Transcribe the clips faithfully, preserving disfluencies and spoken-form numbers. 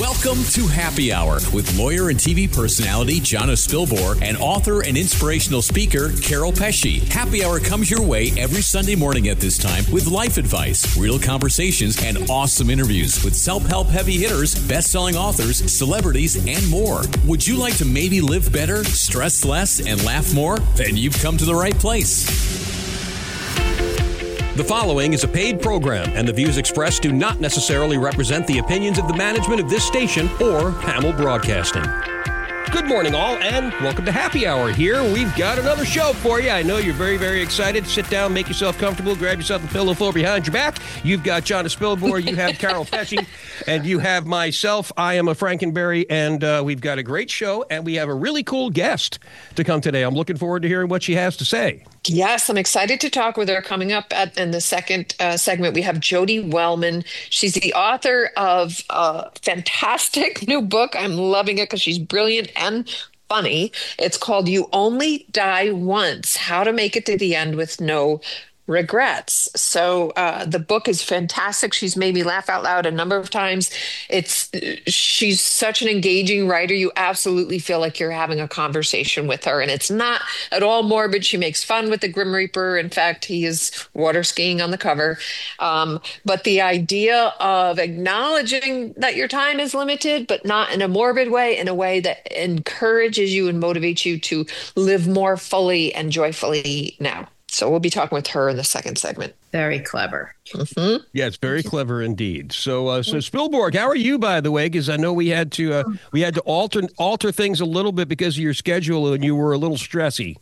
Welcome to Happy Hour with lawyer and T V personality Jonna Spilbor and author and inspirational speaker Carol Pesci. Happy Hour comes your way every Sunday morning at this time with life advice, real conversations, and awesome interviews with self-help heavy hitters, best-selling authors, celebrities, and more. Would you like to maybe live better, stress less, and laugh more? Then you've come to the right place. The following is a paid program, and the views expressed do not necessarily represent the opinions of the management of this station or Hamill Broadcasting. Good morning, all, and welcome to Happy Hour here. We've got another show for you. I know you're very, very excited. Sit down, make yourself comfortable, grab yourself a pillow full behind your back. You've got Jonna Spilbor, you have Carol Pesci, and you have myself. I am a Frankenberry, and uh, we've got a great show, and we have a really cool guest to come today. I'm looking forward to hearing what she has to say. Yes, I'm excited to talk with her. Coming up at, in the second uh, segment, we have Jody Wellman. She's the author of a fantastic new book. I'm loving it because she's brilliant and funny. It's called You Only Die Once, How to Make It to the End with No Regrets. So uh, the book is fantastic. She's made me laugh out loud a number of times. It's she's such an engaging writer. You absolutely feel like you're having a conversation with her, and it's not at all morbid. She makes fun with the Grim Reaper. In fact, he is water skiing on the cover. Um, but the idea of acknowledging that your time is limited, but not in a morbid way, in a way that encourages you and motivates you to live more fully and joyfully now. So we'll be talking with her in the second segment. Very clever. Mm-hmm. Yeah, it's very clever indeed. So, uh, so Spilborg, how are you, by the way? Because I know we had to uh, we had to alter alter things a little bit because of your schedule, and you were a little stressy.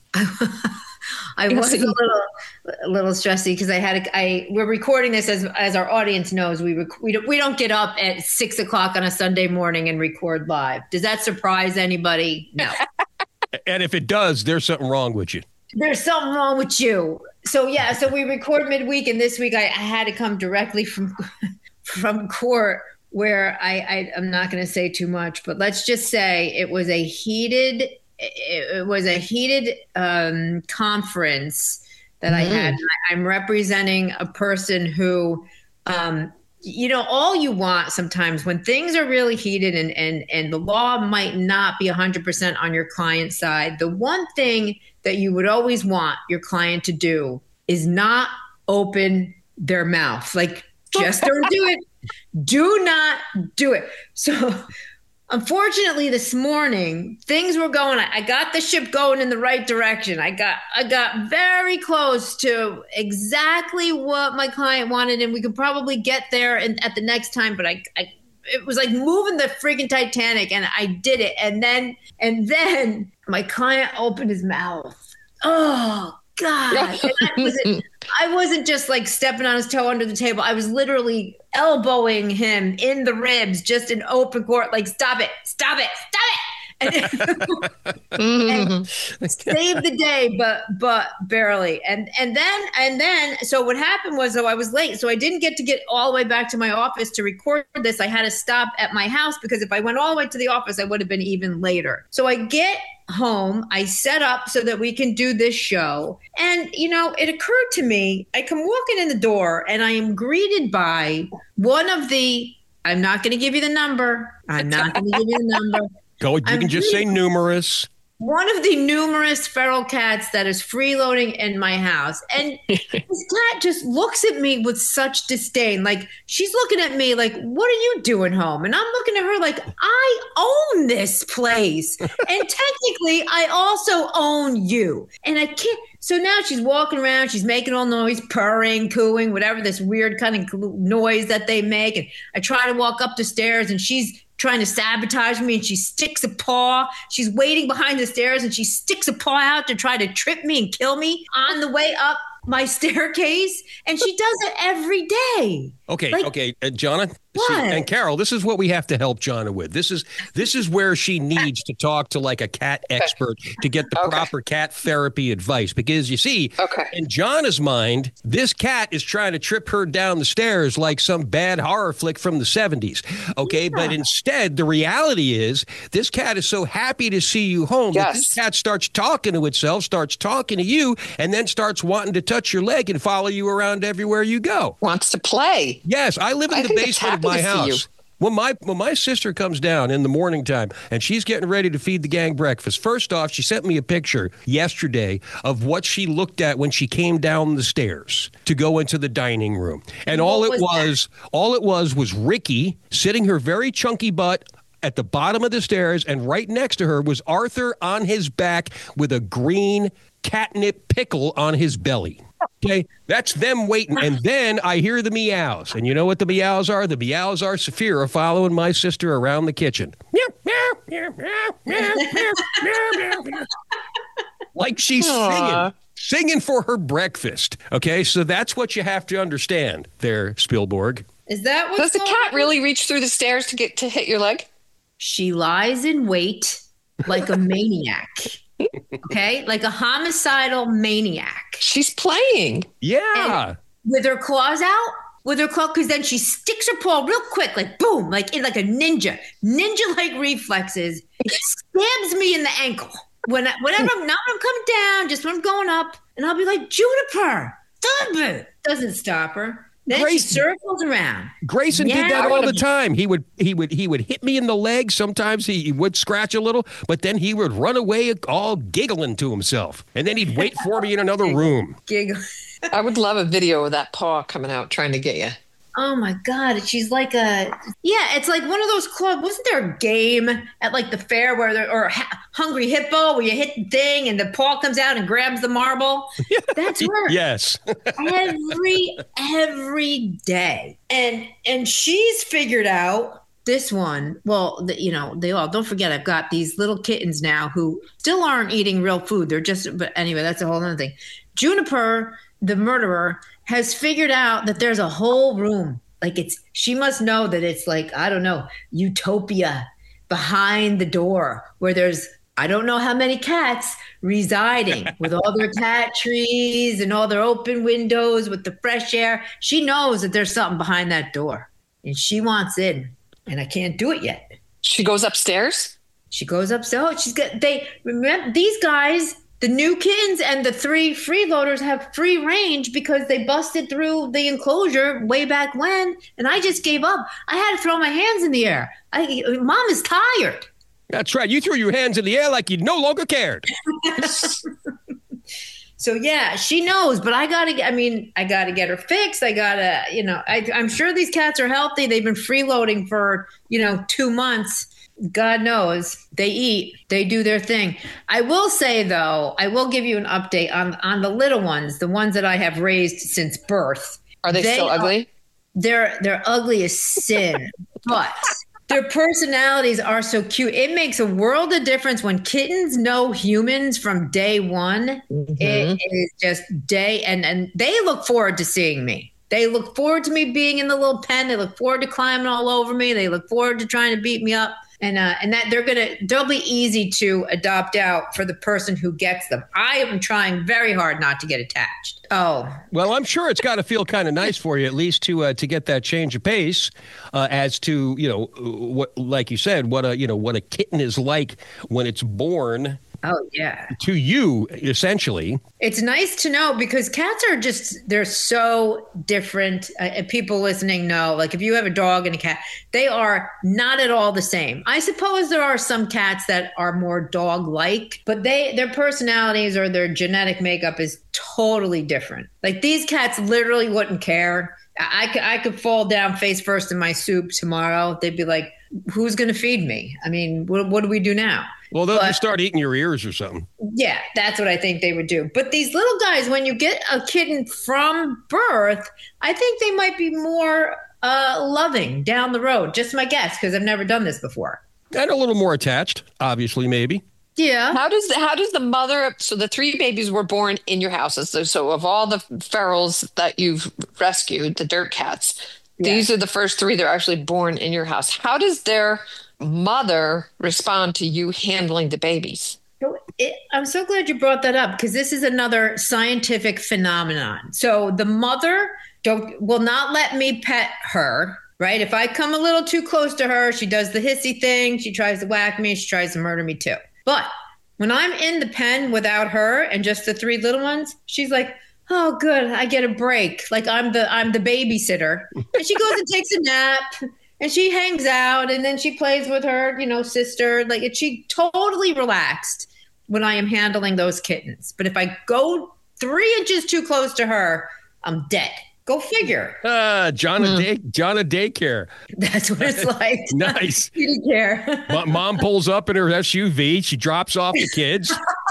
I was a little a little stressy because I had a, I we're recording this as as our audience knows. We rec- we don't we don't get up at six o'clock on a Sunday morning and record live. Does that surprise anybody? No. And if it does, there's something wrong with you. There's something wrong with you. So yeah, so we record midweek, and this week I, I had to come directly from from court where I, I I'm not going to say too much, but let's just say it was a heated it was a heated um, conference that mm-hmm. I had. I'm representing a person who, um, you know, all you want sometimes when things are really heated and and and the law might not be one hundred percent on your client's side. The one thing that you would always want your client to do is not open their mouth. Like, just don't do it. Do not do it. So unfortunately, this morning, things were going, I got the ship going in the right direction. I got, I got very close to exactly what my client wanted, and we could probably get there in, at the next time. But I, I, it was like moving the freaking Titanic, and I did it. And then, and then my client opened his mouth. Oh God. And I wasn't, I wasn't just like stepping on his toe under the table. I was literally elbowing him in the ribs, just in open court, like, stop it, stop it, stop it. And, and saved the day, but but barely. And and then and then so what happened was, though, I was late, so I didn't get to get all the way back to my office to record this. I had to stop at my house because if I went all the way to the office, I would have been even later. So I get home, I set up so that we can do this show, and you know, it occurred to me, I come walking in the door, and I am greeted by one of the. I'm not going to give you the number. I'm not going to give you the number. Go, you I'm can just say numerous. One of the numerous feral cats that is freeloading in my house. And this cat just looks at me with such disdain. Like, she's looking at me like, what are you doing home? And I'm looking at her like, I own this place. And technically, I also own you. And I can't. So now she's walking around, she's making all noise, purring, cooing, whatever this weird kind of noise that they make. And I try to walk up the stairs, and she's trying to sabotage me, and she sticks a paw. She's waiting behind the stairs, and she sticks a paw out to try to trip me and kill me on the way up my staircase. And she does it every day. Okay, like, okay, uh, Jonna. What? See, and Carol, this is what we have to help Jonna with. This is this is where she needs to talk to like a cat expert to get the okay. proper cat therapy advice. Because you see, okay. in Jonna's mind, this cat is trying to trip her down the stairs like some bad horror flick from the seventies. Okay, yeah. But instead, the reality is this cat is so happy to see you home yes. that this cat starts talking to itself, starts talking to you, and then starts wanting to touch your leg and follow you around everywhere you go. Wants to play. Yes, I live in I the think basement of my house. When my when my sister comes down in the morning time and she's getting ready to feed the gang breakfast, first off, she sent me a picture yesterday of what she looked at when she came down the stairs to go into the dining room. And What all it was was, all it was was Ricky sitting her very chunky butt at the bottom of the stairs, and right next to her was Arthur on his back with a green catnip pickle on his belly. Okay, that's them waiting. And then I hear the meows. And you know what the meows are? The meows are Saphira following my sister around the kitchen. Like she's singing. Singing for her breakfast. Okay, so that's what you have to understand there, Spielberg. Is that what? Does the cat really reach through the stairs to get to hit your leg? She lies in wait like a maniac. Okay, like a homicidal maniac. She's playing. Yeah. And with her claws out, with her claw, because then she sticks her paw real quick, like boom, like in like a ninja, ninja-like reflexes, stabs me in the ankle. When I, whenever I'm not, I'm coming down, just when I'm going up, and I'll be like, Juniper, stop it. Doesn't stop her. Then Grace- she circles around. Grayson Yeah. did that all the time. He would he would he would hit me in the leg. Sometimes he, he would scratch a little, but then he would run away all giggling to himself. And then he'd wait for me in another room. Giggle. I would love a video of that paw coming out trying to get you. Oh my God. She's like a, yeah, it's like one of those clubs. Wasn't there a game at like the fair where there, or ha- Hungry Hippo where you hit the thing and the paw comes out and grabs the marble? That's her. Yes. every, every day. And, and she's figured out this one. Well, the, you know, they all, don't forget, I've got these little kittens now who still aren't eating real food. They're just, but anyway, that's a whole other thing. Juniper, the murderer, has figured out that there's a whole room. Like it's, she must know that it's like, I don't know, utopia behind the door where there's, I don't know how many cats residing with all their cat trees and all their open windows with the fresh air. She knows that there's something behind that door and she wants in, and I can't do it yet. She goes upstairs? She goes upstairs. Oh, she's got, they, remember these guys, the new kittens and the three freeloaders have free range because they busted through the enclosure way back when, and I just gave up. I had to throw my hands in the air. I, Mom is tired. That's right. You threw your hands in the air like you no longer cared. So yeah, she knows, but I gotta get, I mean, I gotta get her fixed. I gotta, you know, I, I'm sure these cats are healthy. They've been freeloading for, you know, two months. God knows they eat, they do their thing. I will say though, I will give you an update on, on the little ones, the ones that I have raised since birth. Are they, they still ugly? Are, they're, they're ugly as sin, but their personalities are so cute. It makes a world of difference when kittens know humans from day one. Mm-hmm. It is just day, and, and they look forward to seeing me. They look forward to me being in the little pen. They look forward to climbing all over me. They look forward to trying to beat me up. And uh, and that they're gonna they'll be easy to adopt out for the person who gets them. I am trying very hard not to get attached. Oh, well, I'm sure it's got to feel kind of nice for you, at least to uh, to get that change of pace, uh, as to you know what, like you said, what a you know what a kitten is like when it's born. Oh, yeah. To you, essentially. It's nice to know because cats are just, they're so different. Uh, people listening know, like if you have a dog and a cat, they are not at all the same. I suppose there are some cats that are more dog-like, but they their personalities or their genetic makeup is totally different. Like these cats literally wouldn't care. I, I, could, I could fall down face first in my soup tomorrow. They'd be like, who's going to feed me? I mean, what, what do we do now? Well, they'll but, just start eating your ears or something. Yeah, that's what I think they would do. But these little guys, when you get a kitten from birth, I think they might be more uh, loving down the road. Just my guess, because I've never done this before. And a little more attached, obviously, maybe. Yeah. How does how does the mother? So the three babies were born in your houses. So, so of all the ferals that you've rescued, the dirt cats, yeah. These are the first three that are actually born in your house. How does their mother respond to you handling the babies? It, I'm so glad you brought that up because this is another scientific phenomenon. So the mother don't will not let me pet her. Right. If I come a little too close to her, she does the hissy thing. She tries to whack me. She tries to murder me, too. But when I'm in the pen without her and just the three little ones, she's like, oh, good. I get a break. Like I'm the I'm the babysitter. And she goes and takes a nap. and she hangs out, and then she plays with her, you know, sister. Like, it's she totally relaxed when I am handling those kittens. But if I go three inches too close to her, I'm dead. Go figure. Uh, John mm. Day, John a daycare. That's what it's like. Nice. Kitty care. Mom pulls up in her S U V. She drops off the kids.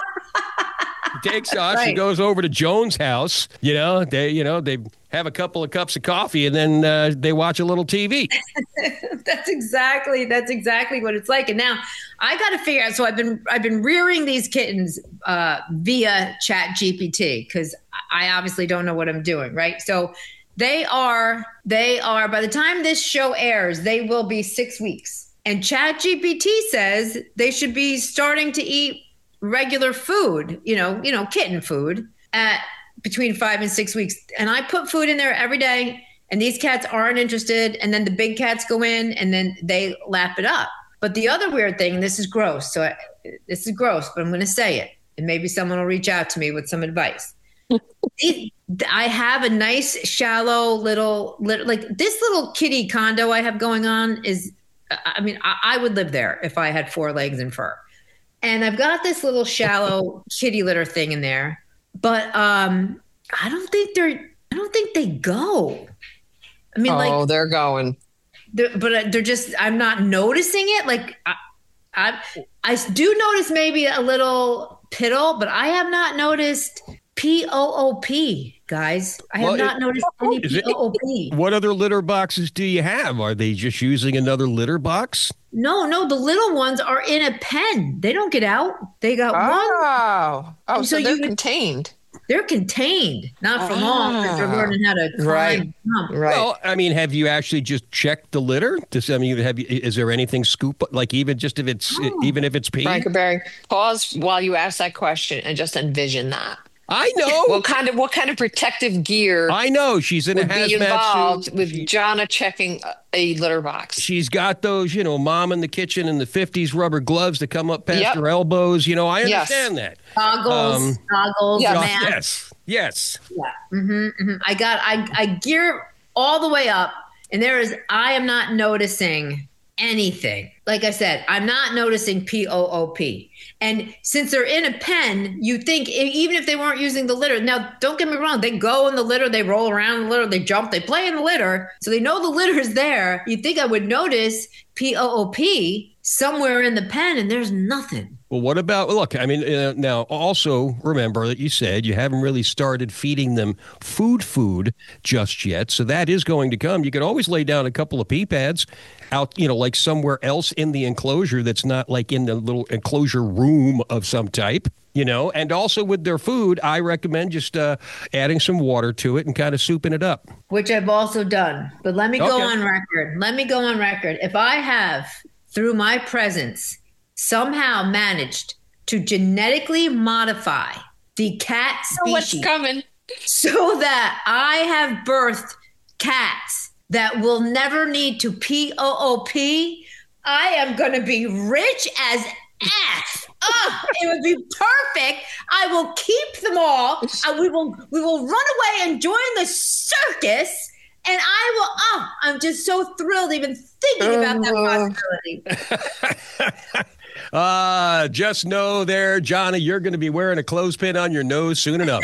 She takes off. Right. She goes over to Joan's house. You know, they, you know, they have a couple of cups of coffee, and then uh, they watch a little T V. That's exactly. That's exactly what it's like. And now I got to figure out. So I've been I've been rearing these kittens uh, via Chat G P T because I obviously don't know what I'm doing. Right. So they are they are by the time this show airs, they will be six weeks. And Chat G P T says they should be starting to eat regular food, you know, you know, kitten food at between five and six weeks. And I put food in there every day, and these cats aren't interested. And then the big cats go in and then they lap it up. But the other weird thing, and this is gross. So I, this is gross, but I'm going to say it. And maybe someone will reach out to me with some advice. I have a nice, shallow little, little, like this little kitty condo I have going on is, I mean, I, I would live there if I had four legs and fur. And I've got this little shallow kitty litter thing in there, but um, I don't think they're. I don't think they go. I mean, oh, like they're going, they're, but they're just. I'm not noticing it. Like I, I, I do notice maybe a little piddle, but I have not noticed P O O P. Guys, I have well, not it, noticed any P O O P. It, what other litter boxes do you have? Are they just using another litter box? No, no, the little ones are in a pen. They don't get out. They got oh. one. Oh, oh, so, so they're you, contained. They're contained, not for oh. long, because they're learning how to climb. Right. right. Well, I mean, have you actually just checked the litter? Does, I mean, have you, is there anything scoop, like even just if it's, oh. even if it's pee? Frankenberry, pause while you ask that question and just envision that. I know. What kind of what kind of protective gear? I know she's in a hazmat be involved suit. with Jonna checking a litter box. She's got those, you know, mom in the kitchen in the fifties rubber gloves that come up past yep. her elbows. You know, I understand yes. that. Goggles, um, goggles, yes. mask. Yes, yes. Yeah. Mm-hmm, mm-hmm. I got. I I gear all the way up, and there is. I am not noticing anything. Like I said, I'm not noticing P O O P. And since they're in a pen, you think even if they weren't using the litter, now don't get me wrong, they go in the litter, they roll around in the litter, they jump, they play in the litter. So they know the litter is there. You'd think I would notice P O O P somewhere in the pen, and there's nothing. Well, what about, look, I mean, uh, now also remember that you said you haven't really started feeding them food food just yet. So that is going to come. You could always lay down a couple of pee pads out, you know, like somewhere else in the enclosure that's not like in the little enclosure room of some type, you know, and also with their food, I recommend just uh, adding some water to it and kind of souping it up. Which I've also done. But let me okay. go on record. Let me go on record. If I have, through my presence, somehow managed to genetically modify the cat species. Oh, what's coming? So that I have birthed cats that will never need to P O O P, I am going to be rich as ass. Oh, it would be perfect. I will keep them all. I, we will we will run away and join the circus. And I will, oh, I'm just so thrilled even thinking about that possibility. Uh, just know there, Johnny, you're going to be wearing a clothespin on your nose soon enough.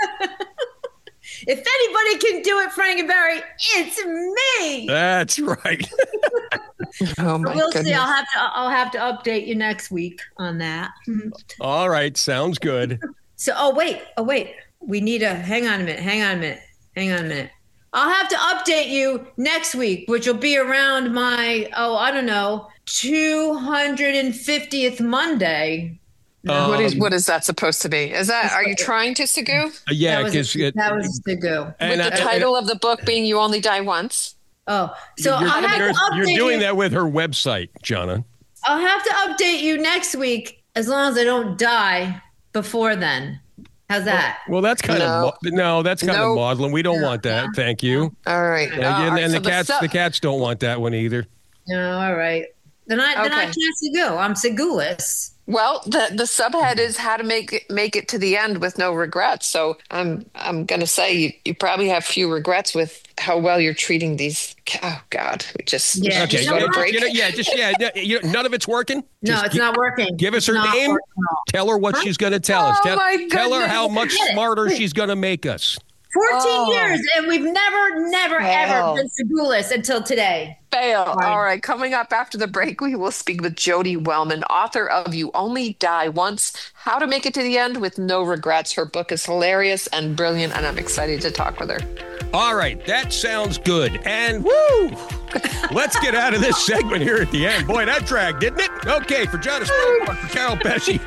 If anybody can do it, Frankenberry, it's me. That's right. Oh my we'll goodness. see. I'll have to. I'll have to update you next week on that. All right, sounds good. So, oh wait, oh wait, we need a. Hang on a minute. Hang on a minute. Hang on a minute. I'll have to update you next week, which will be around my. Oh, I don't know, two hundred fiftieth Monday. Um, what is what is that supposed to be? Is that are you trying to Segoo? Yeah, that was, a, that was Segoo. With the I, title I, of the book being "You Only Die Once." Oh, so you're, I'll have you're, to update you're doing you. that with her website, Jonna. I'll have to update you next week as long as I don't die before then. How's that? Well, well that's kind no. of no, that's kind nope. of maudlin. We don't no. want that. Thank you. All right, and, all and, right. and so the cats, the, the cats don't want that one either. No, all right. Then I okay. then I can't Segoo. I'm Segoo-less. Well, the the subhead is how to make it, make it to the end with no regrets. So I'm I'm going to say you, you probably have few regrets with how well you're treating these. Oh God, we just Yeah. Okay, just You know go to what? break. you know, yeah, just yeah, no, you know, none of it's working. No, Just it's gi- not working. Give us It's her not name. working at all. Tell her what she's going to tell us. Oh, Tell, my tell her goodness. how much Get it. smarter she's going to make us. fourteen Oh. years, and we've never, never, Wow. ever been Sedulis until today. Fail. Right. All right. Coming up after the break, we will speak with Jody Wellman, author of You Only Die Once, How to Make It to the End with No Regrets. Her book is hilarious and brilliant, and I'm excited to talk with her. All right, that sounds good. And woo! Let's get out of this segment here at the end. Boy, that dragged, didn't it? Okay, for John Spillborn, for Carol Pesci.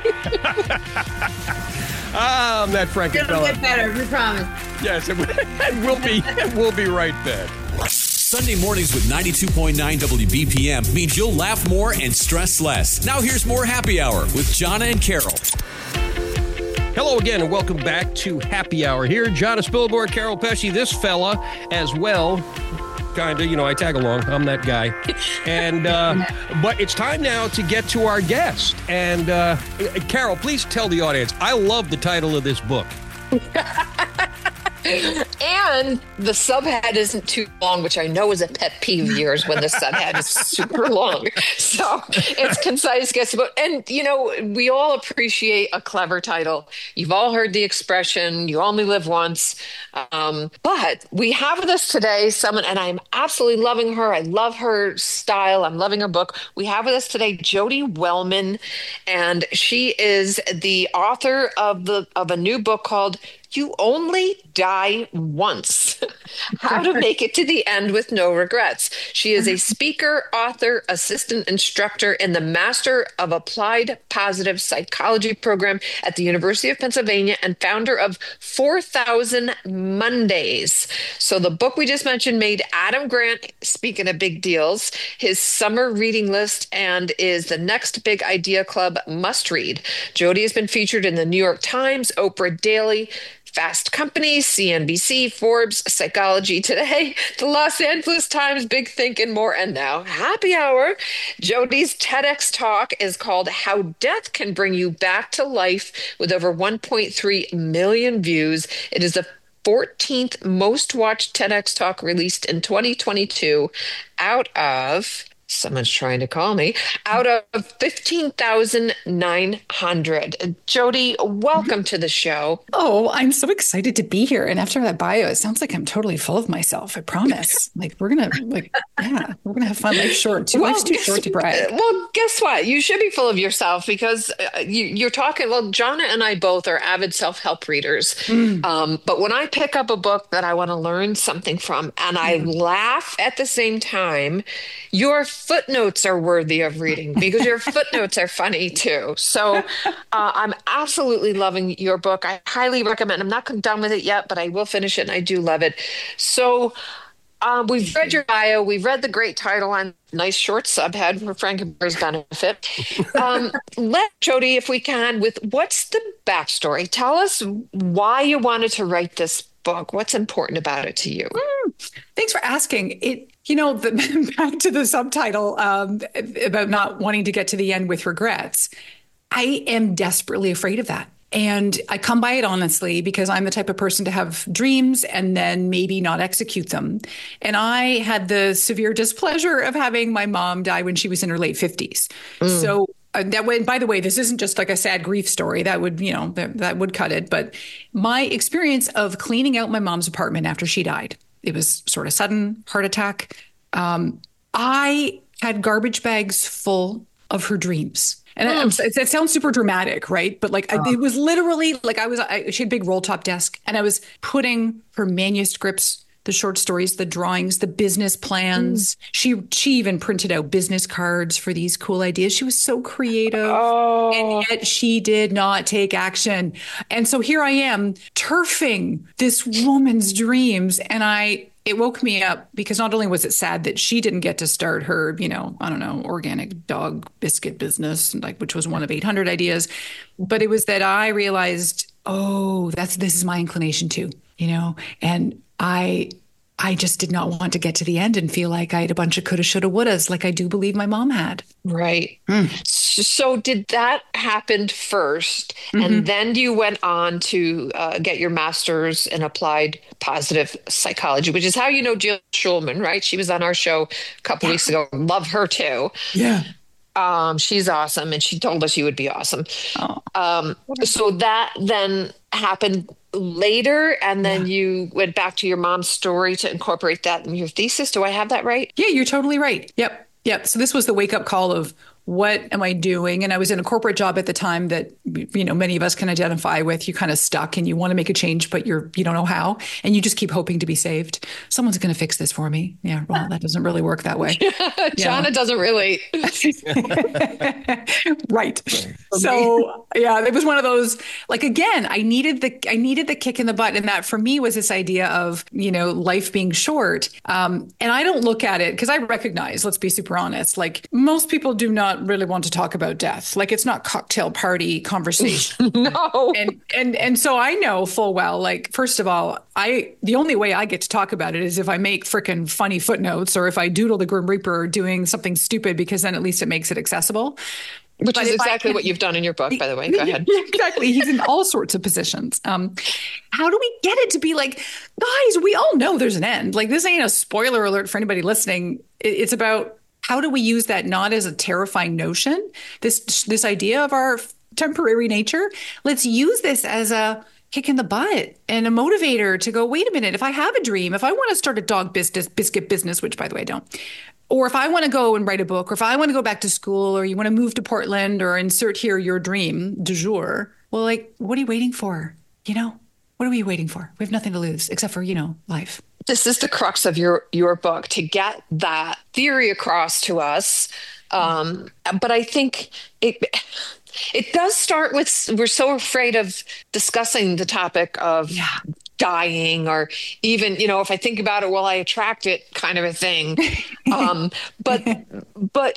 um, that Frankie It'll fella. get better, we promise. Yes, it will, and we'll be, we'll be right back. Sunday mornings with ninety-two point nine W B P M means you'll laugh more and stress less. Now here's more Happy Hour with Jonna and Carol. Hello again, and welcome back to Happy Hour here. John Spillborn, Carol Pesci, this fella as well. Kind of, you know, I tag along. I'm that guy. And, uh, but it's time now to get to our guest. And, uh, Carol, please tell the audience, I love the title of this book. And the subhead isn't too long, which I know is a pet peeve of yours when the subhead is super long. So it's concise, gets about, and you know, we all appreciate a clever title. You've all heard the expression, you only live once. Um, but we have with us today someone, and I'm absolutely loving her. I love her style. I'm loving her book. We have with us today Jody Wellman, and she is the author of the of a new book called You Only Die Once, How to Make It to the End with No Regrets. She is a speaker, author, assistant instructor in the Master of Applied Positive Psychology program at the University of Pennsylvania and founder of four thousand Mondays. So the book we just mentioned made Adam Grant, speaking of big deals, his summer reading list and is the next big idea club must read. Jody has been featured in the New York Times, Oprah Daily, Fast Company, C N B C, Forbes, Psychology Today, the Los Angeles Times, Big Think, and more. And now, Happy Hour. Jody's TEDx talk is called How Death Can Bring You Back to Life with over one point three million views. It is the fourteenth most watched TEDx talk released in twenty twenty-two out of... Someone's trying to call me. Out of fifteen thousand nine hundred. Jody, welcome to the show. Oh, I'm so excited to be here. And after that bio, it sounds like I'm totally full of myself. I promise. Like we're gonna, like, yeah, we're gonna have fun. Life's short. Too, Well, life's too guess- short to brag. Well, guess what? You should be full of yourself because uh, you, you're talking. Well, Jonna and I both are avid self-help readers. Um, but when I pick up a book that I want to learn something from and I laugh at the same time, your footnotes are worthy of reading because your footnotes are funny too. So uh, I'm absolutely loving your book. I highly recommend. I'm not done with it yet, but I will finish it and I do love it. So um, we've read your bio. We've read the great title on nice short subhead for Frankenberry's benefit. Um, let Jody, if we can, with what's the backstory? Tell us why you wanted to write this book. What's important about it to you? Thanks for asking. It, you know, the, back to the subtitle um, about not wanting to get to the end with regrets. I am desperately afraid of that. And I come by it honestly because I'm the type of person to have dreams and then maybe not execute them. And I had the severe displeasure of having my mom die when she was in her late fifties. Mm. So uh, that way, by the way, this isn't just like a sad grief story. That would, you know, that, that would cut it. But my experience of cleaning out my mom's apartment after she died, it was sort of sudden heart attack. Um, I had garbage bags full of her dreams. And mm. it, it sounds super dramatic, right? But like, oh. it was literally like I was, I, she had a big roll top desk and I was putting her manuscripts, the short stories, the drawings, the business plans. Mm. She, she even printed out business cards for these cool ideas. She was so creative oh. and yet she did not take action. And so here I am turfing this woman's dreams. And I, it woke me up because not only was it sad that she didn't get to start her, you know, I don't know, organic dog biscuit business, like which was one of eight hundred ideas, but it was that I realized, oh, that's this is my inclination too, you know, and I I just did not want to get to the end and feel like I had a bunch of coulda, shoulda, wouldas, like I do believe my mom had. Right. Mm. So did that happen first, mm-hmm. and then you went on to uh, get your master's in applied positive psychology, which is how you know Jill Schulman, right? She was on our show a couple yeah. weeks ago. Love her too. Yeah. Um, she's awesome, and she told us you would be awesome. Oh. Um, so that then happened later, and then yeah. you went back to your mom's story to incorporate that in your thesis. Do I have that right? Yeah, you're totally right. Yep. Yep. So this was the wake up call of, what am I doing? And I was in a corporate job at the time that, you know, many of us can identify with. You kind of stuck and you want to make a change, but you're, you don't know how. And you just keep hoping to be saved. Someone's going to fix this for me. Yeah. Well, that doesn't really work that way. Jana yeah. doesn't really. Right. So yeah, it was one of those, like, again, I needed the, I needed the kick in the butt. And that for me was this idea of, you know, life being short. Um, and I don't look at it because I recognize, let's be super honest, like most people do not really want to talk about death. Like it's not cocktail party conversation. No. And and and so I know full well, like, first of all, I the only way I get to talk about it is if I make freaking funny footnotes or if I doodle the Grim Reaper doing something stupid, because then at least it makes it accessible. Which but is exactly can, what you've done in your book, by the way. Go ahead. Exactly. He's in all sorts of positions. Um, how do we get it to be like, guys, we all know there's an end. Like this ain't a spoiler alert for anybody listening. It, it's about, how do we use that not as a terrifying notion, this this idea of our temporary nature? Let's use this as a kick in the butt and a motivator to go, wait a minute, if I have a dream, if I want to start a dog business, biscuit business, which by the way I don't, or if I want to go and write a book, or if I want to go back to school, or you want to move to Portland, or insert here your dream du jour, well, like, what are you waiting for? You know, what are we waiting for? We have nothing to lose except for, you know, life. This is the crux of your, your book, to get that theory across to us. Um, but I think it it does start with, we're so afraid of discussing the topic of yeah. dying, or even, you know, if I think about it, well, I attract it kind of a thing. Um, but but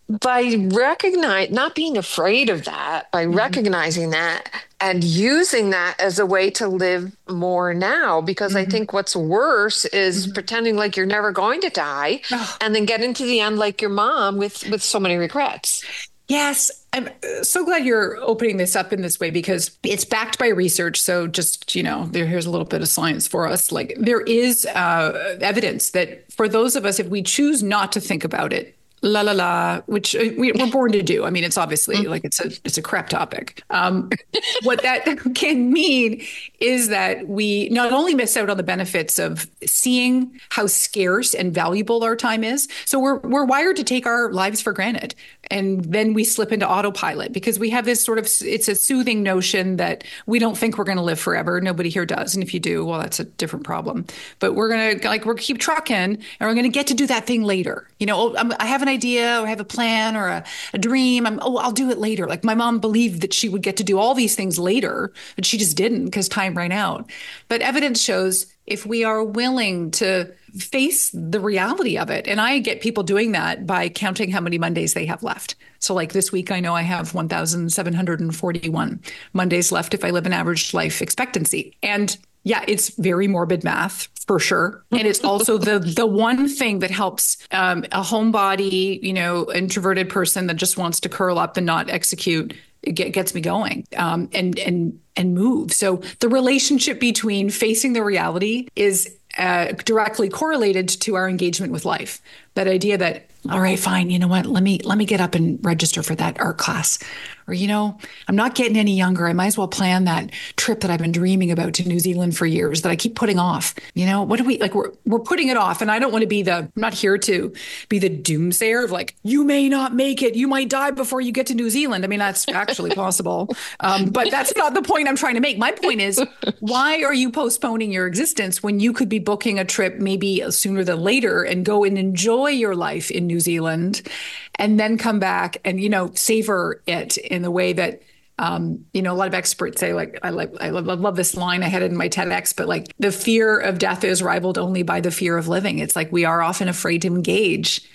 by recognize, not being afraid of that, by mm-hmm. recognizing that and using that as a way to live more now, because mm-hmm. I think what's worse is mm-hmm. pretending like you're never going to die oh. and then getting to the end like your mom with, with so many regrets. Yes. I'm so glad you're opening this up in this way, because it's backed by research. So just, you know, there, here's a little bit of science for us. Like there is uh, evidence that for those of us, if we choose not to think about it, la la la, which we, we're born to do. I mean, it's obviously mm. like it's a it's a crap topic. Um, what that can mean is that we not only miss out on the benefits of seeing how scarce and valuable our time is. So we're we're wired to take our lives for granted, and then we slip into autopilot because we have this sort of, it's a soothing notion that we don't think we're going to live forever. Nobody here does, and if you do, well, that's a different problem. But we're gonna like we're keep trucking, and we're gonna get to do that thing later. You know, oh, I'm, I have an idea, or I have a plan, or a, a dream. I'm, oh, I'll do it later. Like my mom believed that she would get to do all these things later, but she just didn't because time ran out. But evidence shows if we are willing to face the reality of it, and I get people doing that by counting how many Mondays they have left. So like this week, I know I have one thousand seven hundred forty-one Mondays left if I live an average life expectancy. And yeah, it's very morbid math for sure. And it's also the the one thing that helps um, a homebody, you know, introverted person that just wants to curl up and not execute. It get, gets me going um, and and and move. So the relationship between facing the reality is uh, directly correlated to our engagement with life. That idea that, all right, fine, you know what? Let me let me get up and register for that art class. Or, you know, I'm not getting any younger. I might as well plan that trip that I've been dreaming about to New Zealand for years that I keep putting off. You know, what do we like? We're we're putting it off. And I don't want to be the, I'm not here to be the doomsayer of like, you may not make it. You might die before you get to New Zealand. I mean, that's actually possible. Um, but that's not the point I'm trying to make. My point is, why are you postponing your existence when you could be booking a trip maybe sooner than later and go and enjoy your life in New Zealand and then come back and, you know, savor it in the way that, um, you know, a lot of experts say, like, I like, I love, love this line. I had it in my TEDx, but like the fear of death is rivaled only by the fear of living. It's like we are often afraid to engage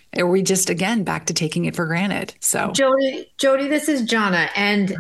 are we just, again, back to taking it for granted? So Jody, Jody, this is Jonna. And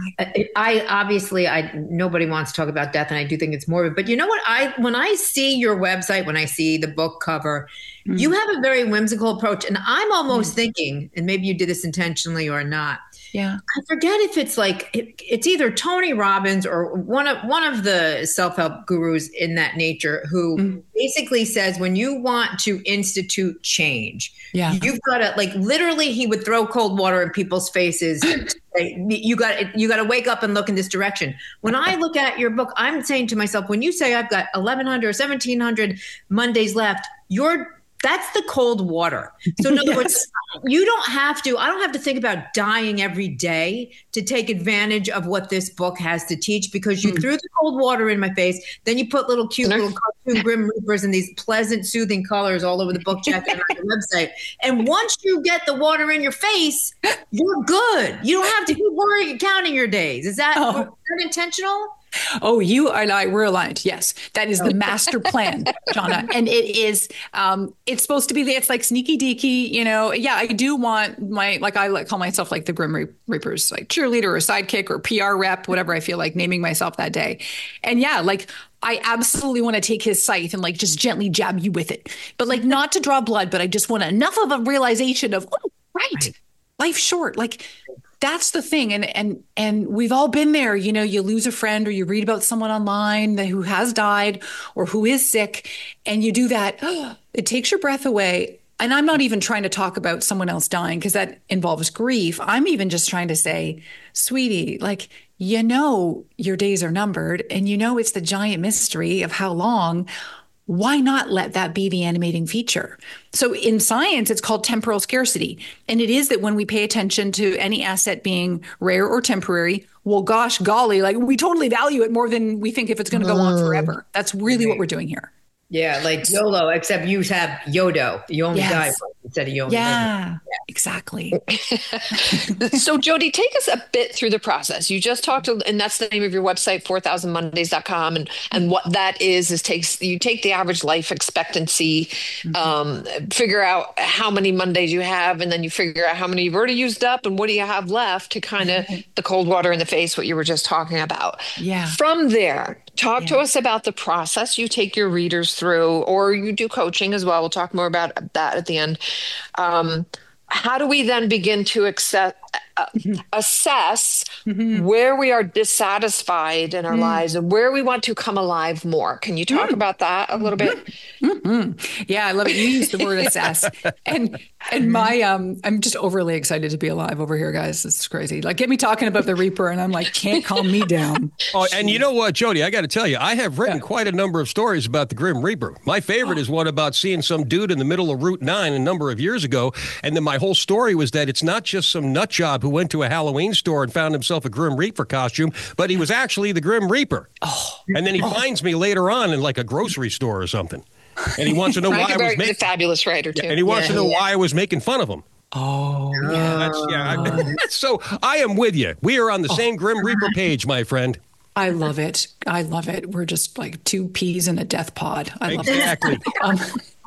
I obviously, I nobody wants to talk about death, and I do think it's morbid. But you know what? I when I see your website, when I see the book cover, mm. you have a very whimsical approach. And I'm almost mm. thinking, and maybe you did this intentionally or not. Yeah, I forget if it's like it, it's either Tony Robbins or one of one of the self-help gurus in that nature who mm. basically says when you want to institute change, yeah. you've got to like literally he would throw cold water in people's faces. you got you got to wake up and look in this direction. When I look at your book, I'm saying to myself, when you say I've got eleven hundred or seventeen hundred Mondays left, you're that's the cold water. So in other yes. words, you don't have to, I don't have to think about dying every day to take advantage of what this book has to teach, because you mm. threw the cold water in my face. Then you put little cute little cartoon Grim Reapers and these pleasant, soothing colors all over the book jacket and on the website. And once you get the water in your face, you're good. You don't have to keep worrying and counting your days. Is that, oh. is that intentional? Oh, you and I, we're aligned. Yes. That is the master plan, Jonna. And it is, um, it's supposed to be, it's like sneaky deaky, you know, yeah, I do want my, like, I like call myself like the Grim Reapers, like cheerleader or sidekick or P R rep, whatever I feel like naming myself that day. And yeah, like, I absolutely want to take his scythe and like just gently jab you with it, but like not to draw blood, but I just want enough of a realization of, oh, right, right. life's short. Like, that's the thing. And, and, and we've all been there. You know, you lose a friend or you read about someone online that who has died or who is sick, and you do that. It takes your breath away. And I'm not even trying to talk about someone else dying because that involves grief. I'm even just trying to say, sweetie, like, you know, your days are numbered and you know, it's the giant mystery of how long. Why not let that be the animating feature? So in science, it's called temporal scarcity. And it is that when we pay attention to any asset being rare or temporary, well, gosh, golly, like we totally value it more than we think if it's going to go on forever. That's really what we're doing here. Yeah, like YOLO, except you have Yodo. You only yes. die once instead of you only yeah, yeah, exactly. So, Jody, take us a bit through the process. You just talked, to, and that's the name of your website, four thousand mondays dot com. And, and what that is, is takes you take the average life expectancy, mm-hmm. um, figure out how many Mondays you have, and then you figure out how many you've already used up and what do you have left to kind of mm-hmm. the cold water in the face, what you were just talking about. Yeah. From there, talk yeah. to us about the process you take your readers through, or you do coaching as well. We'll talk more about that at the end. Um, how do we then begin to accept, uh, mm-hmm. assess mm-hmm. where we are dissatisfied in our mm. lives and where we want to come alive more? Can you talk mm. about that a little bit? Mm-hmm. Yeah, I love it. You use the word assess. And and my um, I'm just overly excited to be alive over here, guys. This is crazy. Like, get me talking about the Reaper, and I'm like, can't calm me down. Oh, and you know what, Jody? I got to tell you, I have written yeah. quite a number of stories about the Grim Reaper. My favorite oh. is one about seeing some dude in the middle of Route nine a number of years ago, and then my whole story was that it's not just some nut job who went to a Halloween store and found himself a Grim Reaper costume, but he was actually the Grim Reaper. Oh. And then he oh. finds me later on in like a grocery store or something. And he wants to know why I was making. A fabulous writer too. Yeah, and he wants yeah, to know yeah. why I was making fun of him. Oh, yeah. That's, yeah I, so I am with you. We are on the oh. same Grim Reaper page, my friend. I love it. I love it. We're just like two peas in a death pod. I love exactly. it. Um,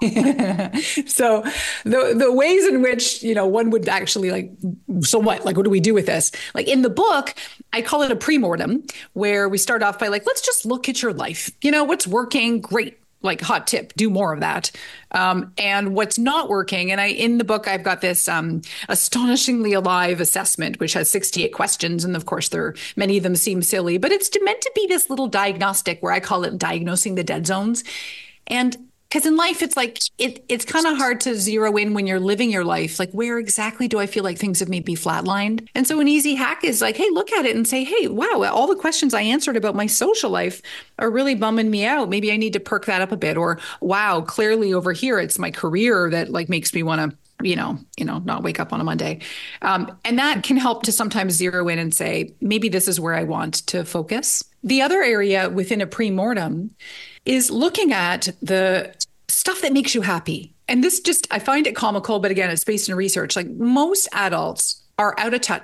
so the the ways in which, you know, one would actually like, so what, like, what do we do with this? Like in the book, I call it a pre-mortem, where we start off by like, let's just look at your life. You know, what's working? Great. Like, hot tip, do more of that. Um, and what's not working. And I, in the book, I've got this um, astonishingly alive assessment, which has sixty-eight questions. And of course, there many of them seem silly, but it's meant to be this little diagnostic where I call it diagnosing the dead zones. And because in life, it's like, it, it's kind of hard to zero in when you're living your life. Like, where exactly do I feel like things have maybe flatlined? And so an easy hack is like, hey, look at it and say, hey, wow, all the questions I answered about my social life are really bumming me out. Maybe I need to perk that up a bit. Or, wow, clearly over here, it's my career that like makes me want to, you know, you know, not wake up on a Monday. Um, and that can help to sometimes zero in and say, maybe this is where I want to focus. The other area within a pre-mortem is looking at the stuff that makes you happy. And this just, I find it comical, but again, it's based in research. Like most adults are out of touch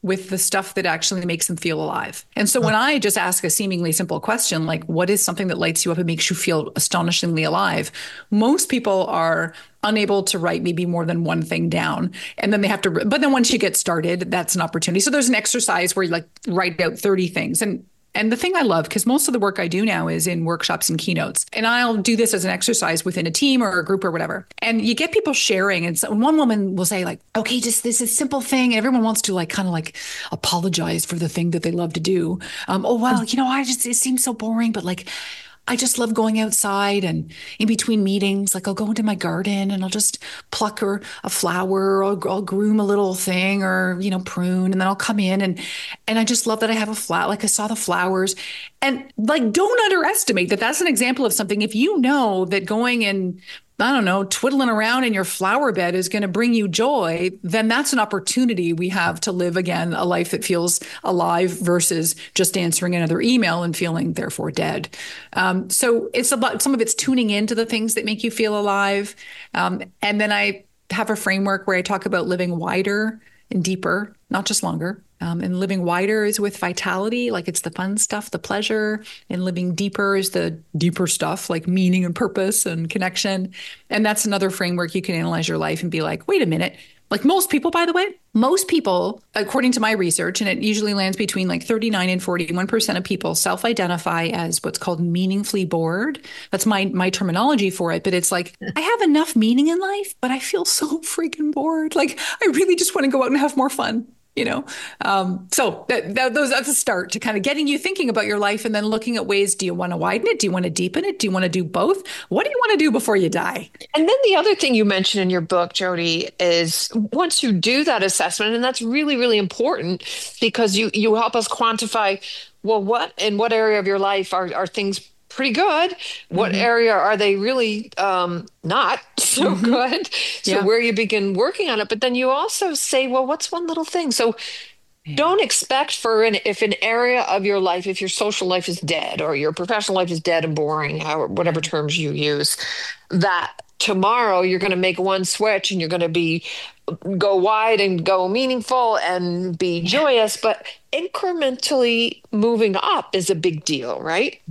with the stuff that actually makes them feel alive. And so when I just ask a seemingly simple question, like what is something that lights you up and makes you feel astonishingly alive? Most people are unable to write maybe more than one thing down. And then they have to, but then once you get started, that's an opportunity. So there's an exercise where you like write out thirty things. And And the thing I love, because most of the work I do now is in workshops and keynotes, and I'll do this as an exercise within a team or a group or whatever. And you get people sharing. And so one woman will say like, okay, just this is a simple thing. And everyone wants to like kind of like apologize for the thing that they love to do. Um, oh, well, you know, I just, it seems so boring, but like, I just love going outside and in between meetings, like I'll go into my garden and I'll just pluck or a flower or I'll, I'll groom a little thing or, you know, prune. And then I'll come in and, and I just love that I have a flower. Like I saw the flowers and like, don't underestimate that. That's an example of something. If you know that going and I don't know, twiddling around in your flower bed is going to bring you joy, then that's an opportunity we have to live again, a life that feels alive versus just answering another email and feeling therefore dead. Um, so it's about, some of it's tuning into the things that make you feel alive. Um, and then I have a framework where I talk about living wider and deeper, not just longer. Um, and living wider is with vitality, like it's the fun stuff, the pleasure, and living deeper is the deeper stuff, like meaning and purpose and connection. And that's another framework you can analyze your life and be like, wait a minute. Like most people, by the way, most people, according to my research, and it usually lands between like thirty-nine and forty-one percent of people self-identify as what's called meaningfully bored. That's my my terminology for it. But it's like, I have enough meaning in life, but I feel so freaking bored. Like I really just want to go out and have more fun. You know, um, so that, that, those, that's a start to kind of getting you thinking about your life and then looking at ways. Do you want to widen it? Do you want to deepen it? Do you want to do both? What do you want to do before you die? And then the other thing you mentioned in your book, Jody, is once you do that assessment, and that's really, really important because you, you help us quantify, well, what in what area of your life are, are things pretty good? What mm-hmm. area are they really um, not so mm-hmm. good? So yeah. where you begin working on it, but then you also say, well, what's one little thing? So yeah. don't expect for an, if an area of your life, if your social life is dead or your professional life is dead and boring, how, whatever terms you use, that tomorrow you're going to make one switch and you're going to be go wide and go meaningful and be yeah. joyous, but incrementally moving up is a big deal, right?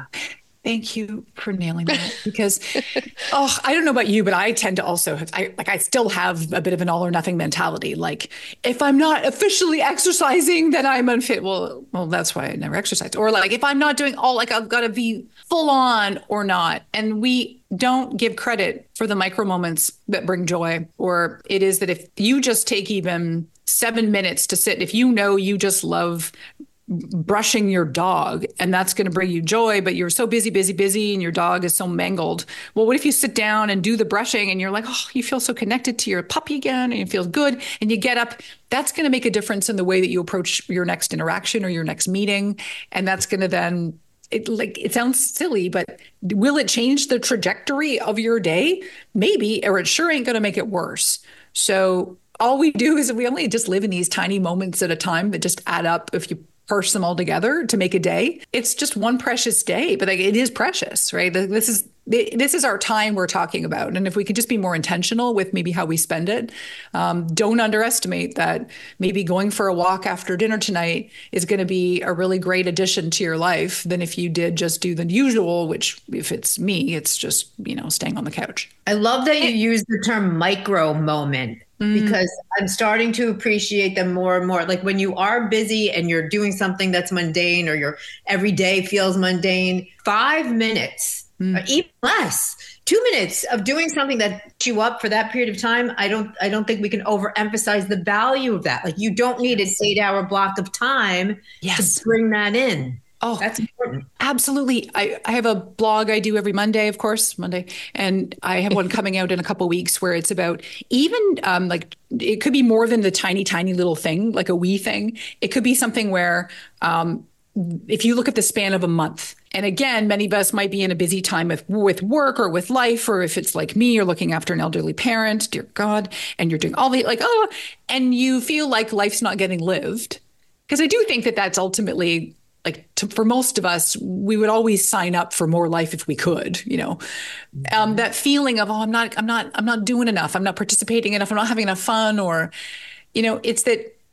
Thank you for nailing that because, oh, I don't know about you, but I tend to also have, I like, I still have a bit of an all or nothing mentality. Like if I'm not officially exercising, then I'm unfit. Well, well, that's why I never exercise. Or like, if I'm not doing all, like I've got to be full on or not. And we don't give credit for the micro moments that bring joy. Or it is that if you just take even seven minutes to sit, if you know you just love brushing your dog and that's going to bring you joy, but you're so busy, busy, busy and your dog is so mangled. Well, what if you sit down and do the brushing and you're like, oh, you feel so connected to your puppy again and you feel good and you get up. That's going to make a difference in the way that you approach your next interaction or your next meeting. And that's going to then It like it sounds silly, but will it change the trajectory of your day? Maybe, or it sure ain't going to make it worse. So all we do is we only just live in these tiny moments at a time that just add up if you parse them all together to make a day. It's just one precious day, but like it is precious, right? This is this is our time we're talking about. And if we could just be more intentional with maybe how we spend it, um, don't underestimate that maybe going for a walk after dinner tonight is going to be a really great addition to your life than if you did just do the usual, which if it's me, it's just, you know, staying on the couch. I love that you use the term micro moment because I'm starting to appreciate them more and more. Like when you are busy and you're doing something that's mundane or your every day feels mundane, five minutes mm. or even less, two minutes of doing something that sets you up for that period of time. I don't, I don't think we can overemphasize the value of that. Like you don't need an eight hour block of time yes. to bring that in. Oh, that's important. Absolutely. I, I have a blog I do every Monday, of course, Monday. And I have one coming out in a couple of weeks where it's about even um, like it could be more than the tiny, tiny little thing, like a wee thing. It could be something where um, if you look at the span of a month, and again, many of us might be in a busy time with, with work or with life, or if it's like me, you're looking after an elderly parent, dear God, and you're doing all the like, oh, and you feel like life's not getting lived. Because I do think that that's ultimately like to, for most of us, we would always sign up for more life if we could, you know, mm-hmm. um, that feeling of, oh, I'm not, I'm not, I'm not doing enough. I'm not participating enough. I'm not having enough fun or, you know, it's that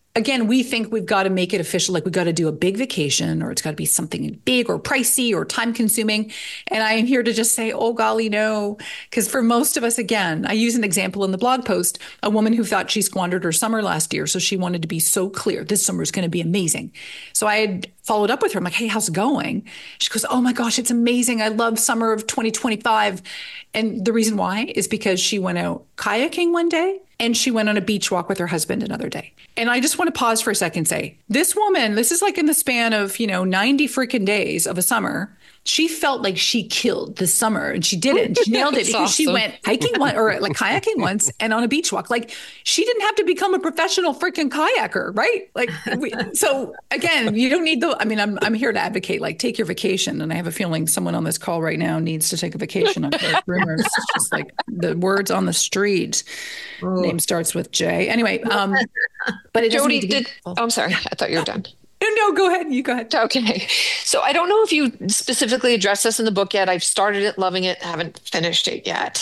again, we think we've got to make it official, like we've got to do a big vacation, or it's got to be something big or pricey or time consuming. And I am here to just say, oh, golly, no. Because for most of us, again, I use an example in the blog post, a woman who thought she squandered her summer last year. So she wanted to be so clear, this summer is going to be amazing. So I had followed up with her. I'm like, hey, how's it going? She goes, oh my gosh, it's amazing. I love summer of twenty twenty-five. And the reason why is because she went out kayaking one day and she went on a beach walk with her husband another day. And I just want to pause for a second and say, this woman, this is like in the span of, you know, ninety freaking days of a summer. She felt like she killed the summer, and she did it. And she nailed it because awesome. She went hiking one, or like kayaking once and on a beach walk. Like, she didn't have to become a professional freaking kayaker, right? Like, we, so again, you don't need the, I mean, I'm, I'm here to advocate, like, take your vacation. And I have a feeling someone on this call right now needs to take a vacation. I've heard rumors. It's just like the words on the street. Oh. Name starts with J. Anyway, um, but it Jody did. Be- oh, I'm sorry. I thought you were done. No, no, go ahead. You go ahead. Okay. So I don't know if you specifically address this in the book yet. I've started it, loving it, haven't finished it yet.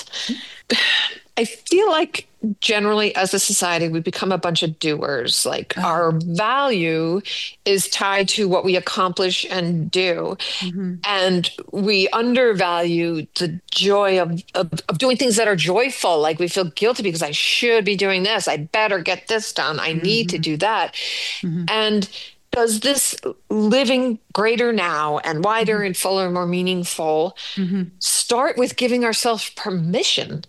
I feel like generally as a society, we become a bunch of doers. Like uh-huh. our value is tied to what we accomplish and do. Mm-hmm. And we undervalue the joy of, of, of doing things that are joyful. Like we feel guilty because I should be doing this. I better get this done. I mm-hmm. need to do that. Mm-hmm. And does this living greater now and wider mm-hmm. and fuller, more meaningful mm-hmm. start with giving ourselves permission?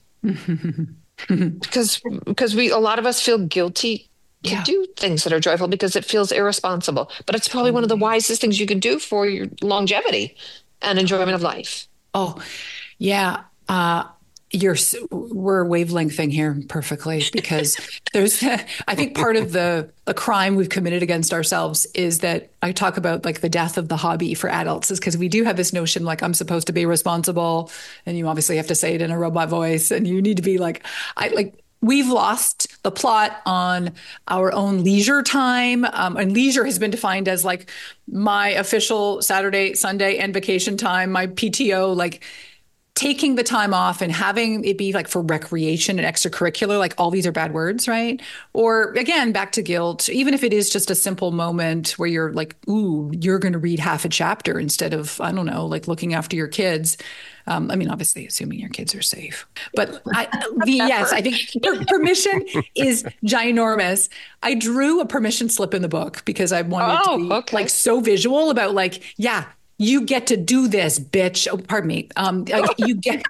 because because we a lot of us feel guilty to yeah. do things that are joyful because it feels irresponsible. But it's probably mm-hmm. one of the wisest things you can do for your longevity and enjoyment of life. Oh, yeah. Uh, You're we're wavelengthing here perfectly, because there's I think part of the the crime we've committed against ourselves is that I talk about like the death of the hobby for adults, is because we do have this notion like I'm supposed to be responsible, and you obviously have to say it in a robot voice, and you need to be like I like we've lost the plot on our own leisure time. Um, and leisure has been defined as like my official Saturday, Sunday, and vacation time, my P T O, like taking the time off and having it be like for recreation and extracurricular, like all these are bad words, right? Or again, back to guilt, even if it is just a simple moment where you're like, ooh, you're going to read half a chapter instead of, I don't know, like looking after your kids. Um, I mean, obviously, assuming your kids are safe. But I, the, yes, I think per- permission is ginormous. I drew a permission slip in the book because I wanted oh, to be okay. like so visual about like, yeah, you get to do this, bitch. Oh, pardon me. Um, you get.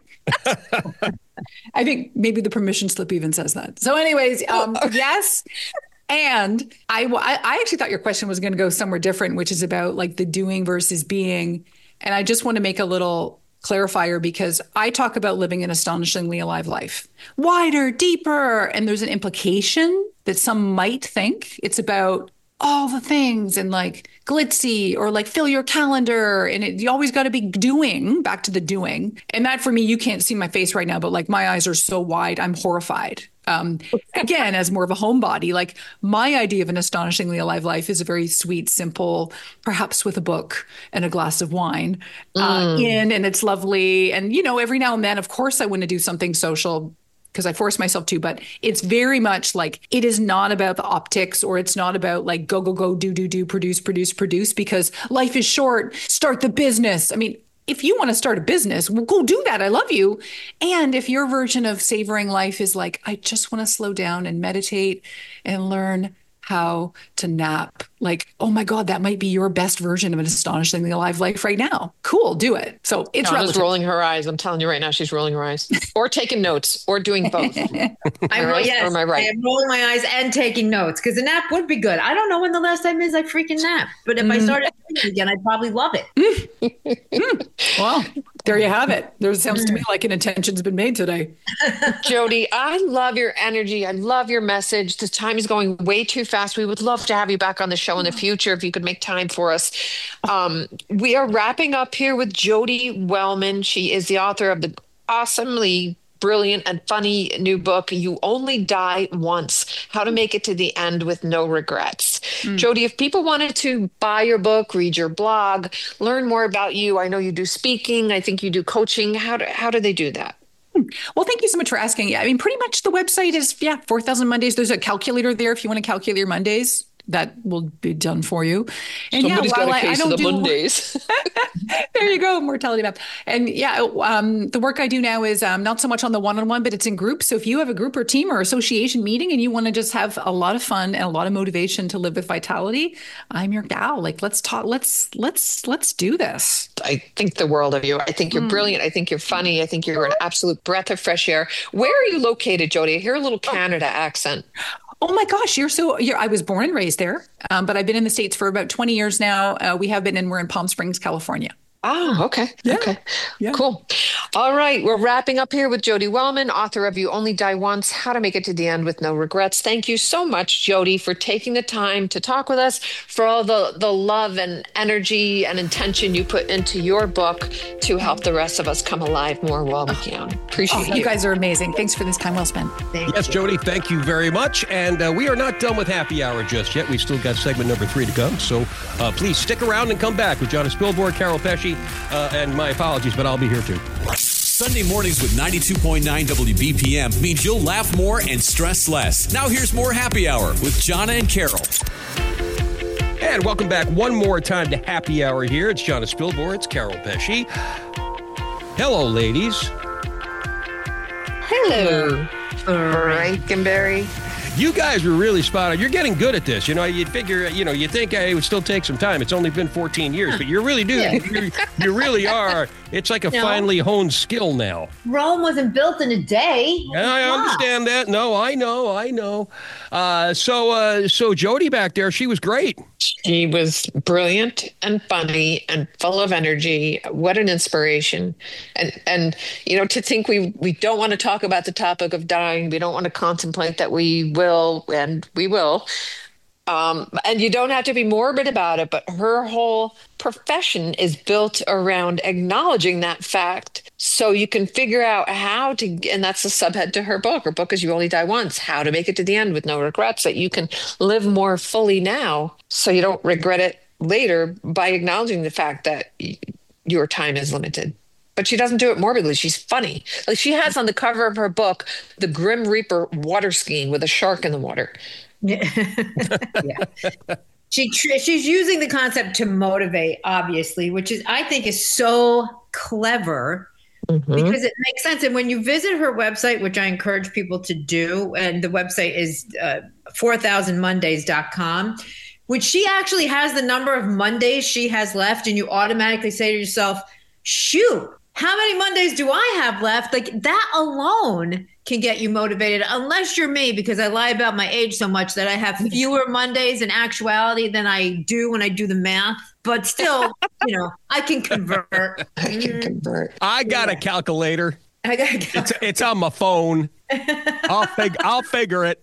I think maybe the permission slip even says that. So, anyways, um, yes. And I, I actually thought your question was going to go somewhere different, which is about like the doing versus being. And I just want to make a little clarifier, because I talk about living an astonishingly alive life, wider, deeper, and there's an implication that some might think it's about all the things and like glitzy or like fill your calendar. And it, you always got to be doing, back to the doing. And that for me, you can't see my face right now, but like my eyes are so wide, I'm horrified. Um, again, as more of a homebody, like my idea of an astonishingly alive life is a very sweet, simple, perhaps with a book and a glass of wine uh, mm. in, and it's lovely. And, you know, every now and then, of course, I want to do something social because I force myself to, but it's very much like, it is not about the optics, or it's not about like, go, go, go, do, do, do, produce, produce, produce, because life is short. Start the business. I mean, if you want to start a business, well, go do that. I love you. And if your version of savoring life is like, I just want to slow down and meditate and learn how to nap, like, oh my God, that might be your best version of an astonishingly alive life right now. Cool, do it. So it's Donna's rolling her eyes. I'm telling you right now, she's rolling her eyes, or taking notes, or doing both. I'm right? yes, or am I right? I am rolling my eyes and taking notes, because a nap would be good. I don't know when the last time is I freaking nap, but if mm. I started thinking again, I'd probably love it. mm. Well, there you have it. There sounds to me like an intention's been made today. Jody, I love your energy. I love your message. The time is going way too fast. We would love to have you back on the show in the future if you could make time for us. Um, we are wrapping up here with Jody Wellman. She is the author of the awesomely brilliant and funny new book, You Only Die Once, How to Make It to the End with No Regrets. Mm. Jody, if people wanted to buy your book, read your blog, learn more about you, I know you do speaking, I think you do coaching. How do, how do they do that? Well, thank you so much for asking. Yeah, I mean, pretty much the website is, yeah, four thousand Mondays. There's a calculator there if you want to calculate your Mondays. that will be done for you. And Somebody's yeah, got while a I, I case don't of the do Mondays. there you go, mortality map. And yeah, um, the work I do now is um, not so much on the one-on-one, but it's in groups. So if you have a group or team or association meeting and you want to just have a lot of fun and a lot of motivation to live with vitality, I'm your gal. Like, let's talk. Let's let's let's do this. I think the world of you. I think you're mm. brilliant. I think you're funny. I think you're an absolute breath of fresh air. Where are you located, Jody? I hear a little Canada accent. Oh my gosh, you're so, you're, I was born and raised there, um, but I've been in the States for about twenty years now. Uh, we have been and we're in Palm Springs, California. Oh, okay. Yeah. Okay. Yeah. Cool. All right. We're wrapping up here with Jody Wellman, author of You Only Die Once, How to Make It to the End with No Regrets. Thank you so much, Jody, for taking the time to talk with us, for all the, the love and energy and intention you put into your book to help the rest of us come alive more while we can. Appreciate oh, you. You guys are amazing. Thanks for this time well spent. Thank yes, you. Jody, thank you very much. And uh, we are not done with Happy Hour just yet. We've still got segment number three to come. So uh, please stick around and come back with Jana Spilborn, Carol Pesci, uh, and my apologies, but I'll be here too. Sunday mornings with ninety-two point nine W B P M means you'll laugh more and stress less. Now here's more Happy Hour with Jana and Carol. And welcome back one more time to Happy Hour here. It's Jana Spilborn. It's Carol Pesci. Hello, ladies. Hello, Frankenberry. You guys were really spot on. You're getting good at this. You know, you'd figure, you know, you'd think hey, it would still take some time. It's only been fourteen years, but you really do. Yeah. you, you really are. It's like a No. finely honed skill now. Rome wasn't built in a day. I Wow. understand that. No, I know. I know. Uh, so, uh, so Jody back there, she was great. She was brilliant and funny and full of energy. What an inspiration. And, and you know, to think we, we don't want to talk about the topic of dying. We don't want to contemplate that we will, and we will. Um, and you don't have to be morbid about it, but her whole profession is built around acknowledging that fact so you can figure out how to, and that's the subhead to her book. Her book is You Only Die Once, How to Make It to the End with No Regrets, that you can live more fully now so you don't regret it later by acknowledging the fact that y- your time is limited. But she doesn't do it morbidly. She's funny. Like she has on the cover of her book, the Grim Reaper water skiing with a shark in the water. Yeah. yeah. She tr- she's using the concept to motivate, obviously, which is I think is so clever Mm-hmm. because it makes sense. And when you visit her website, which I encourage people to do, and the website is uh, four thousand mondays dot com, which she actually has the number of Mondays she has left, and you automatically say to yourself, shoot, how many Mondays do I have left? Like that alone can get you motivated, unless you're me, because I lie about my age so much that I have fewer Mondays in actuality than I do when I do the math. But still, you know, I can convert. I can convert. I got a calculator. I got It's it's on my phone. I'll fig- I'll figure it.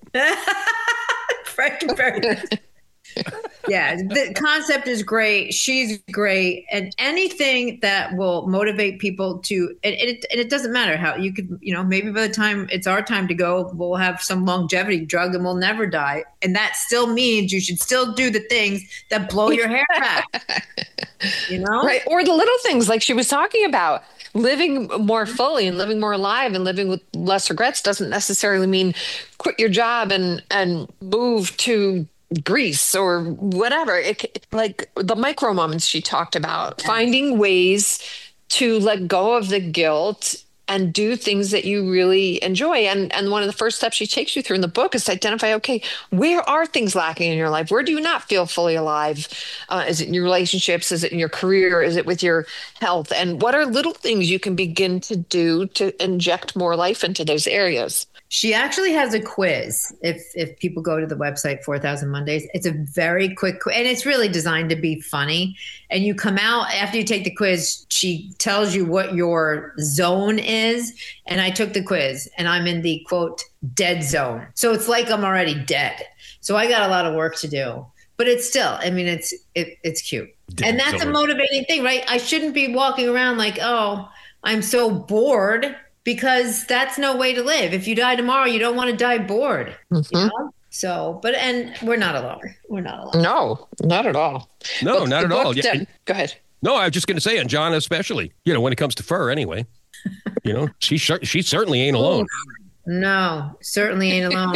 Frankenberry. Yeah, the concept is great. She's great, and anything that will motivate people to, and it, and it doesn't matter how you could, you know, maybe by the time it's our time to go, we'll have some longevity drug and we'll never die, and that still means you should still do the things that blow your hair back. You know, Right. Or the little things like she was talking about. Living more fully and living more alive and living with less regrets doesn't necessarily mean quit your job and, and move to Greece or whatever. It like the micro moments she talked about, finding ways to let go of the guilt and do things that you really enjoy. And and one of the first steps she takes you through in the book is to identify, okay, where are things lacking in your life? Where do you not feel fully alive? Uh, is it in your relationships? Is it in your career? Is it with your health? And what are little things you can begin to do to inject more life into those areas? she actually has a quiz. If if people go to the website four thousand Mondays, it's a very quick quiz, and it's really designed to be funny. And you come out after you take the quiz, she tells you what your zone is. And I took the quiz, and I'm in the quote dead zone. So it's like I'm already dead. So I got a lot of work to do. But it's still, I mean, it's it, it's cute. Dead and that's zone. A motivating thing, right? I shouldn't be walking around like, oh, I'm so bored. Because that's no way to live. If you die tomorrow, you don't want to die bored. Mm-hmm. You know? So, but, and we're not alone. We're not alone. No, not at all. No, but not at all. Yeah. Did, go ahead. No, I was just going to say, and John especially, you know, when it comes to fur anyway, you know, she, she certainly ain't alone. No, certainly ain't alone.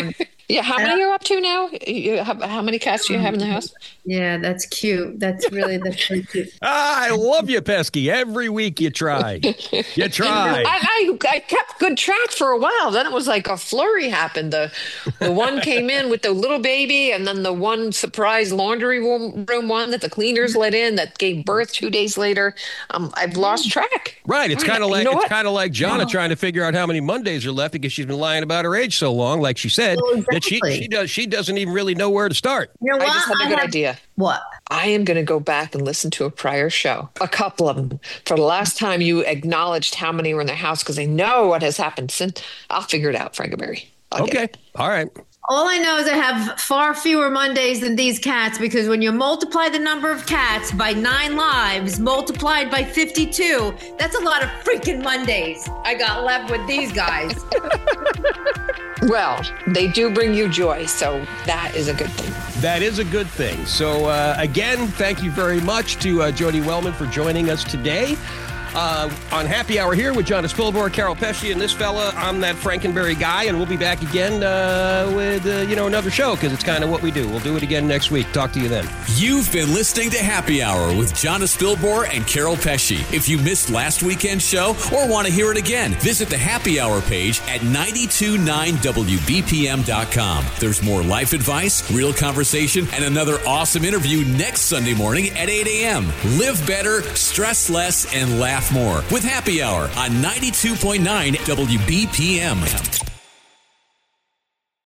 Yeah, how many are up to now? You have, how many cats do you have in the house? Yeah, that's cute. That's really that's really cute. Ah, I love you, Pesky. Every week you try. You try. I, I, I kept good track for a while. Then it was like a flurry happened. The the one came in with the little baby, and then the one surprise laundry room, room one that the cleaners let in that gave birth two days later. Um, I've lost track. Right. It's kind of like you know it's what? kind of like Jonna Oh. trying to figure out how many Mondays are left because she's been lying about her age so long, like she said, Well, that she exactly. she does she doesn't even really know where to start. You know I what? just had a I good have- idea. What? I am going to go back and listen to a prior show, a couple of them, for the last time you acknowledged how many were in the house, because I know what has happened since. I'll figure it out, Frankenberry. I'll get Okay. it. All right. All I know is I have far fewer Mondays than these cats because when you multiply the number of cats by nine lives multiplied by fifty-two, that's a lot of freaking Mondays I got left with these guys. Well, they do bring you joy, so that is a good thing. That is a good thing. So, uh, again, thank you very much to uh, Jody Wellman for joining us today uh, on Happy Hour here with Jonna Spilborn, Carol Pesci, and this fella. I'm that Frankenberry guy, and we'll be back again uh, with, uh, you know, another show because it's kind of what we do. We'll do it again next week. Talk to you then. You've been listening to Happy Hour with Jonna Spilborn and Carol Pesci. If you missed last weekend's show or want to hear it again, visit the Happy Hour page at nine two nine W B P M dot com. There's more life advice, real conversation, and another awesome interview next Sunday morning at eight a.m. Live better, stress less, and laugh more with Happy Hour on ninety-two point nine W B P M.